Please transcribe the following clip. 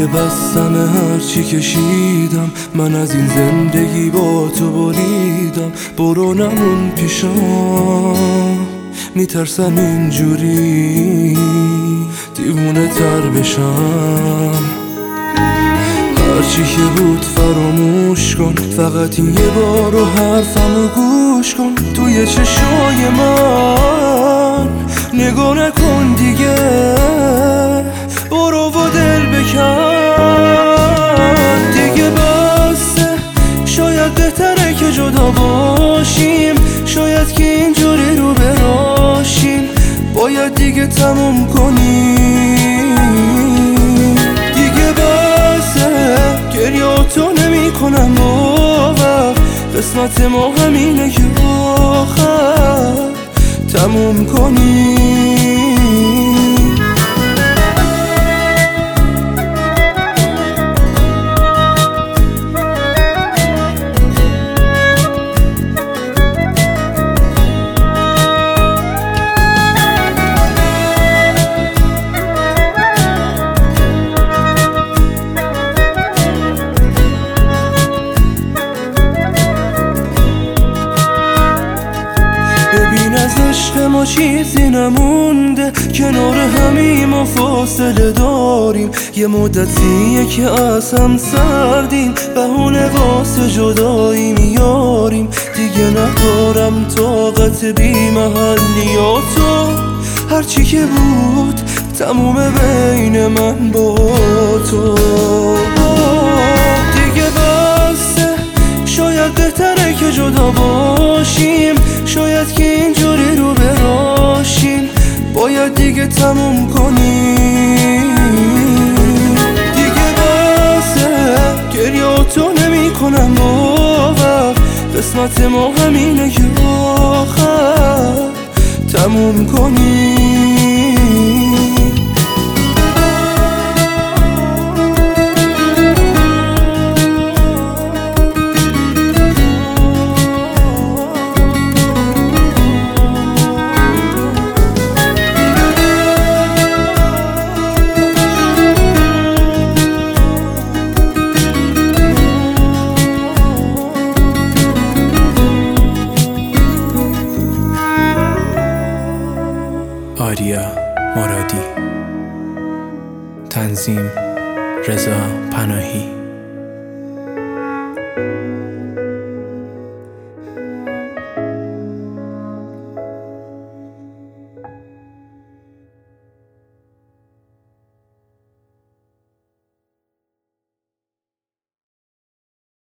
بستم هرچی کشیدم، من از این زندگی با تو بریدم. برو نمون پیشم، میترسم اینجوری دیوونه تر بشم. هرچی که بود فراموش کن، فقط این یه بار و حرفمو گوش کن. توی چشای من نگاه نکن دیگه، برو و دل بکن دیگه. بسته، شاید بهتره که جدا باشیم، شاید که اینجوری رو براشیم. باید دیگه تموم کنیم دیگه. بسته، گریاتو نمی کنم باور، قسمت ما همینه که آخر تموم کنیم. ببین از عشق ما چیزی نمونده، کنار همیم ما فاصله داریم. یه مدتیه که از هم سردیم، بهونه واسه جدایی میاریم. دیگه ندارم طاقت بی محلیاتو، هرچی که بود تمومه بین من با تو دیگه. بسته، شاید بهتره که جدا باشیم، شاید که اینجوری رو براشیم. باید دیگه تموم کنیم دیگه. بسته، گریاتو نمی کنم باور، قسمت ما همینه که آخر تموم کنیم. آریا مرادی، تنظیم رضا پناهی.